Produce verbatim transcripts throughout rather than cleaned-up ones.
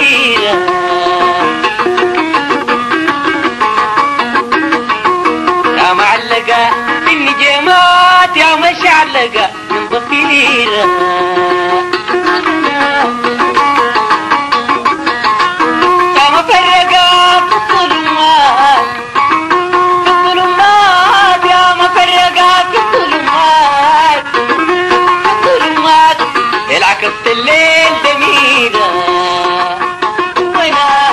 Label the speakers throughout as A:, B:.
A: ضفيرة يا معلقة بالنجمات يا مشعلقة من ضفيرة يا مفرقة في الظلمات في الظلمات يا مفرقة في الظلمات في الظلمات العكست الليل دميرة وانا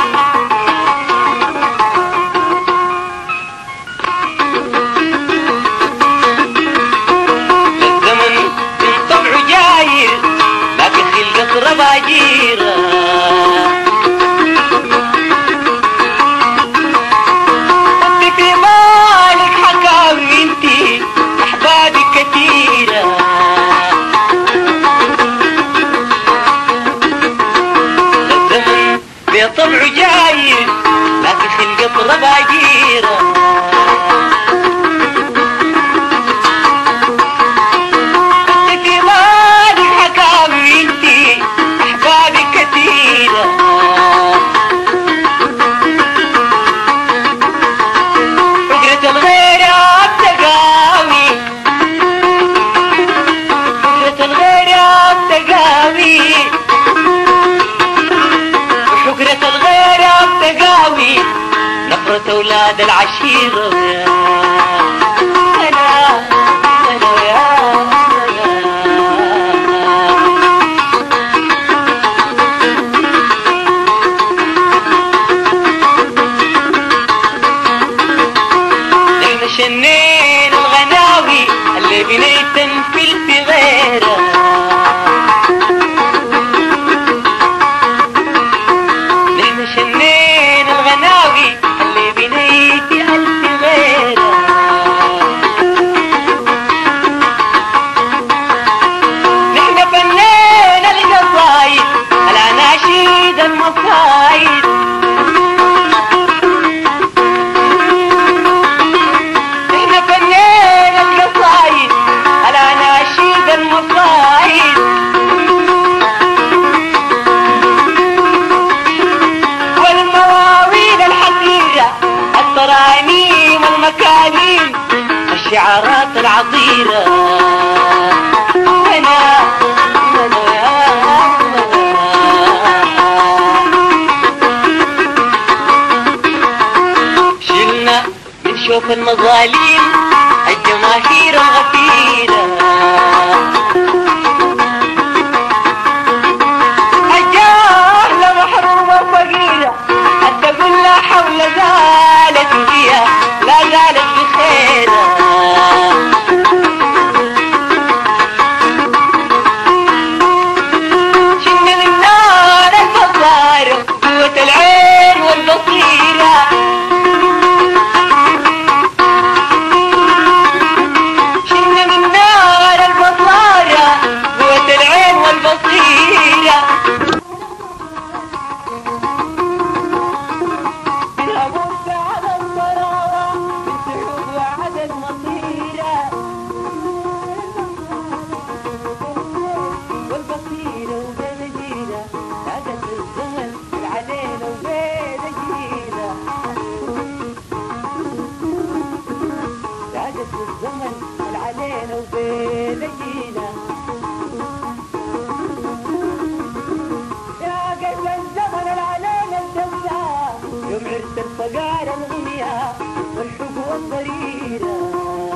A: الزمن من طبعه جاير لكن خلقة رباجيرة انت في مالك حكاوي انتي احبابك كتيرة طبعه جاير لكن خلقة رباجيرة انت في مالك حكاوي انتي احبابك كتيرة فكرة الغير يا بتقاوي فكرة الغير يا بتقاوي فكرة الغير يا بتقاوي نفرة أولاد العشيرة أنا أنا يا نحن شنين الغناوي اللي بنيتن في الفغيرة شنين الغناوي اللي بنيتي ألف غيرة نحن فنينا القصايد الأناشيد المصايد نحن فنينا القصايد الأناشيد المصايد الترانيم والمكاليم الشعارات العطيرة أنا أنا شلنا من شوف المظاليم الجماهير الغفيرة الجاهلة محرومة فقيرة حتى قل لا حول زالت فيها لا زالت بخيرة شلنا من نار البصائر قوة العين والبصيرة شلنا من نار البصائر قوة العين والبصيرة الزمن علينا وبين جينا يا قبل الزمن علينا الدمسة يوم عرت الفقار الغنية والحب والضريرة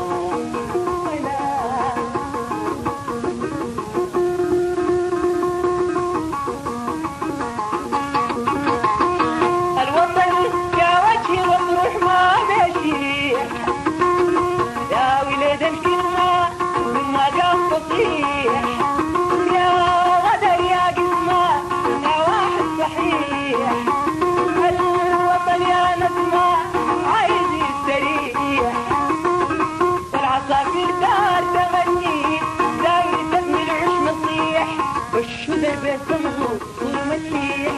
A: الوطن يا وجهي والروح ما بيشيح يا ولد الكلمة مما قام فصيح يا غدر يا قسمة يا واحد صحيح الوطن يا نسمة عايز يستريح والعصافير دار تغني داير تبني العش مصيح والشذر بيسمغوا طول مليح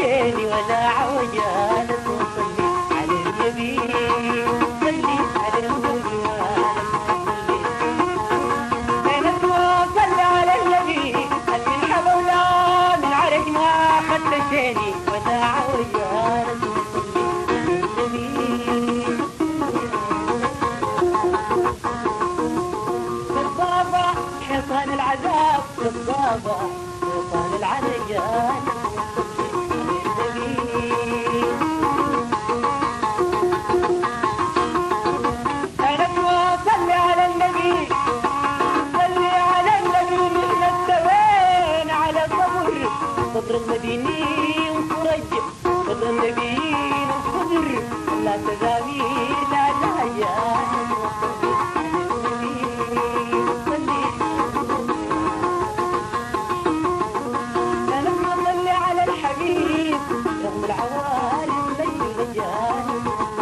A: خدشيني ولا عوجالة وصلي على النبي صلي على النبي بينك وصلي على النبي من حبولا من عرج ما خدشيني ولا عوجالة وصلي على النبي بالضابة حصان العذاب بالضابة حصان العليان أنا صلي على النبي صلي على النبي من السوين على صبر صدر المديني وفرج صدر النبي وصدر لا تزامير لا تهيان رغم العوالم ليل رجال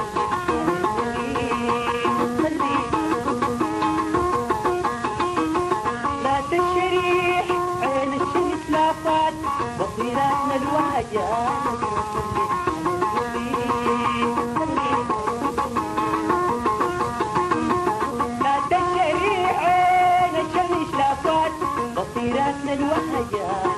A: لا تشريح عين الشمس لا فات بصيراتنا الوهجان لا تشريح عين الشمس لا فات بصيراتنا الوهجان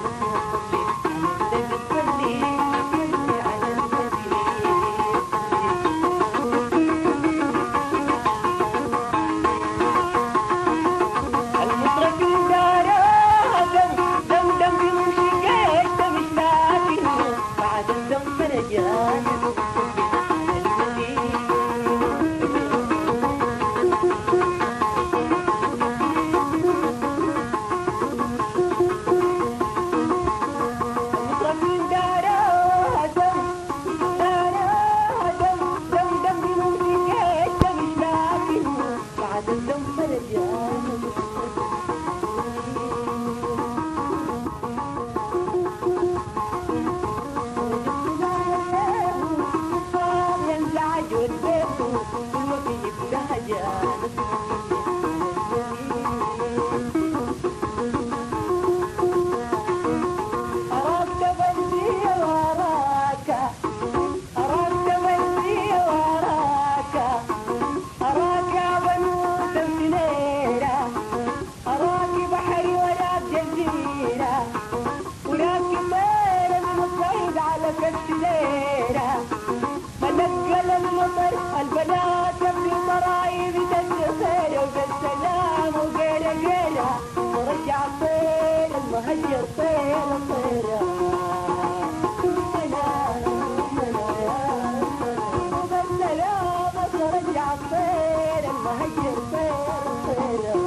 A: البنات في مرايب تنتخير وبالسلام وقيلة قيلة ورجع الطير المهجر طير طير وبالسلام ورجع الطير المهجر طير طير